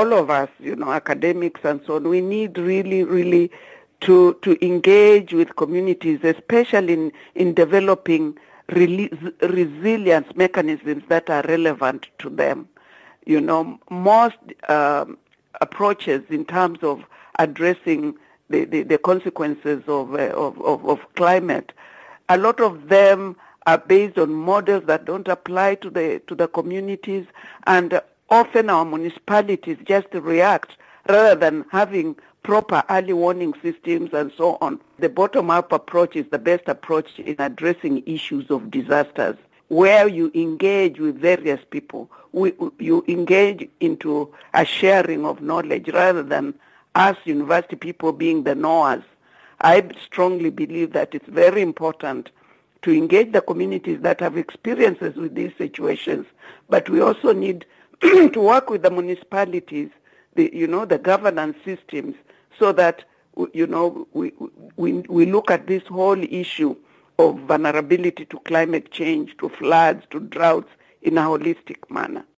all of us, academics and so on, we need really to engage with communities, especially in developing resilience mechanisms that are relevant to them. Most approaches in terms of addressing the consequences of climate, a lot of them are based on models that don't apply to the communities, and often our municipalities just react rather than having proper early warning systems and so on. The bottom-up approach is the best approach in addressing issues of disasters, where you engage with various people. You engage into a sharing of knowledge rather than us university people being the knowers. I strongly believe that it's very important to engage the communities that have experiences with these situations, but we also need to work with the municipalities, the governance systems, so that we look at this whole issue of vulnerability to climate change, to floods, to droughts in a holistic manner.